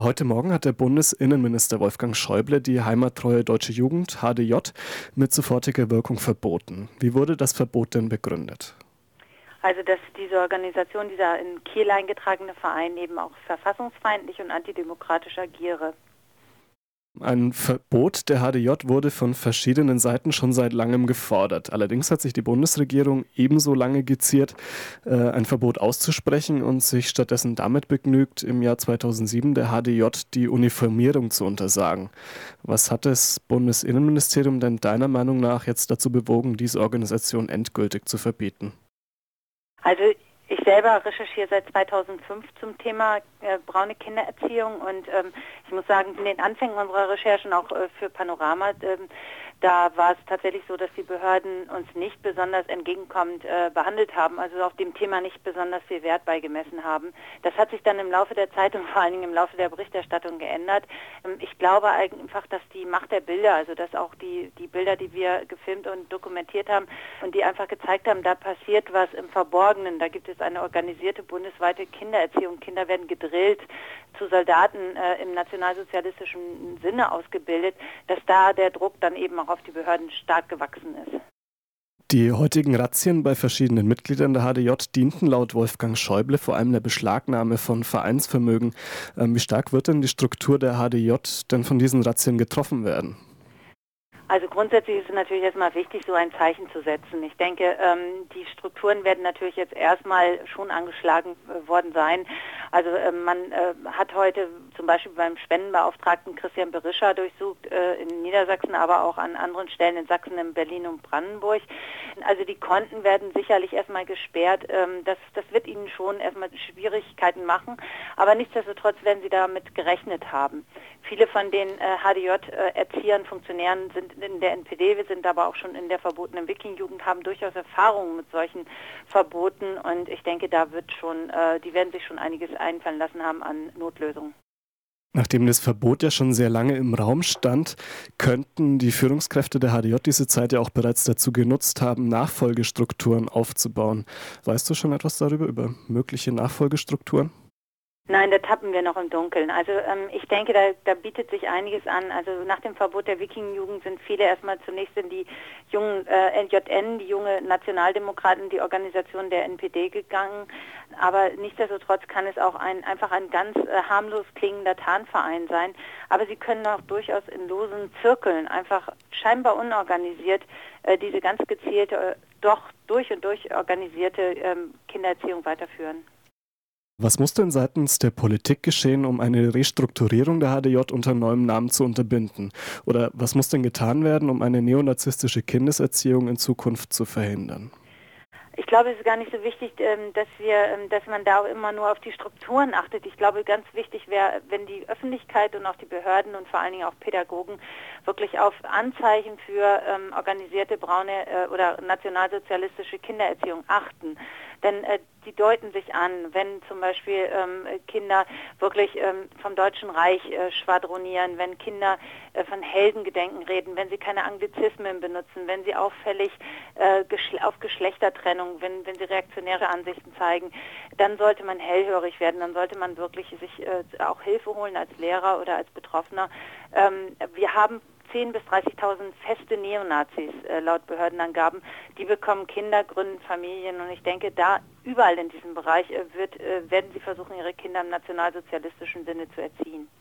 Heute Morgen hat der Bundesinnenminister Wolfgang Schäuble die heimattreue Deutsche Jugend (HDJ) mit sofortiger Wirkung verboten. Wie wurde das Verbot denn begründet? Also dass diese Organisation, dieser in Kiel eingetragene Verein eben auch verfassungsfeindlich und antidemokratisch agiere. Ein Verbot der HDJ wurde von verschiedenen Seiten schon seit langem gefordert. Allerdings hat sich die Bundesregierung ebenso lange geziert, ein Verbot auszusprechen und sich stattdessen damit begnügt, im Jahr 2007 der HDJ die Uniformierung zu untersagen. Was hat das Bundesinnenministerium denn deiner Meinung nach jetzt dazu bewogen, diese Organisation endgültig zu verbieten? Also ich selber recherchiere seit 2005 zum Thema braune Kindererziehung und ich muss sagen, in den Anfängen unserer Recherchen auch für Panorama, da war es tatsächlich so, dass die Behörden uns nicht besonders entgegenkommend behandelt haben, also auf dem Thema nicht besonders viel Wert beigemessen haben. Das hat sich dann im Laufe der Zeit und vor allen Dingen im Laufe der Berichterstattung geändert. Ich glaube einfach, dass die Macht der Bilder, also dass auch die Bilder, die wir gefilmt und dokumentiert haben und die einfach gezeigt haben, da passiert was im Verborgenen. Da gibt es eine organisierte bundesweite Kindererziehung. Kinder werden gedrillt, zu Soldaten im nationalsozialistischen Sinne ausgebildet, dass da der Druck dann eben auch auf die Behörden stark gewachsen ist. Die heutigen Razzien bei verschiedenen Mitgliedern der HDJ dienten laut Wolfgang Schäuble vor allem der Beschlagnahme von Vereinsvermögen. Wie stark wird denn die Struktur der HDJ denn von diesen Razzien getroffen werden? Also grundsätzlich ist es natürlich erstmal wichtig, so ein Zeichen zu setzen. Ich denke, die Strukturen werden natürlich jetzt erstmal schon angeschlagen worden sein. Also man hat heute zum Beispiel beim Spendenbeauftragten Christian Berischer durchsucht in Niedersachsen, aber auch an anderen Stellen in Sachsen, in Berlin und Brandenburg. Also die Konten werden sicherlich erstmal gesperrt. Das wird ihnen schon erstmal Schwierigkeiten machen, aber nichtsdestotrotz werden sie damit gerechnet haben. Viele von den HDJ-Erziehern, Funktionären sind in der NPD, wir sind aber auch schon in der verbotenen Wiking-Jugend, haben durchaus Erfahrungen mit solchen Verboten und ich denke, da wird schon, die werden sich schon einiges einfallen lassen haben an Notlösungen. Nachdem das Verbot ja schon sehr lange im Raum stand, könnten die Führungskräfte der HDJ diese Zeit ja auch bereits dazu genutzt haben, Nachfolgestrukturen aufzubauen. Weißt du schon etwas darüber, über mögliche Nachfolgestrukturen? Nein, da tappen wir noch im Dunkeln. Also ich denke, da bietet sich einiges an. Also nach dem Verbot der Wiking-Jugend sind viele erstmal zunächst in die jungen NJN, die junge Nationaldemokraten, die Organisation der NPD gegangen. Aber nichtsdestotrotz kann es auch einfach ein ganz harmlos klingender Tarnverein sein. Aber sie können auch durchaus in losen Zirkeln, einfach scheinbar unorganisiert, diese ganz gezielte, doch durch und durch organisierte Kindererziehung weiterführen. Was muss denn seitens der Politik geschehen, um eine Restrukturierung der HDJ unter neuem Namen zu unterbinden? Oder was muss denn getan werden, um eine neonazistische Kindeserziehung in Zukunft zu verhindern? Ich glaube, es ist gar nicht so wichtig, dass man da auch immer nur auf die Strukturen achtet. Ich glaube, ganz wichtig wäre, wenn die Öffentlichkeit und auch die Behörden und vor allen Dingen auch Pädagogen wirklich auf Anzeichen für organisierte braune oder nationalsozialistische Kindererziehung achten. Denn die deuten sich an, wenn zum Beispiel Kinder wirklich vom Deutschen Reich schwadronieren, wenn Kinder von Heldengedenken reden, wenn sie keine Anglizismen benutzen, wenn sie auffällig auf Geschlechtertrennung, wenn sie reaktionäre Ansichten zeigen, dann sollte man hellhörig werden, dann sollte man wirklich sich auch Hilfe holen als Lehrer oder als Betroffener. Wir haben 10.000 bis 30.000 feste Neonazis laut Behördenangaben, die bekommen Kinder, gründen Familien und ich denke, da überall in diesem Bereich werden sie versuchen, ihre Kinder im nationalsozialistischen Sinne zu erziehen.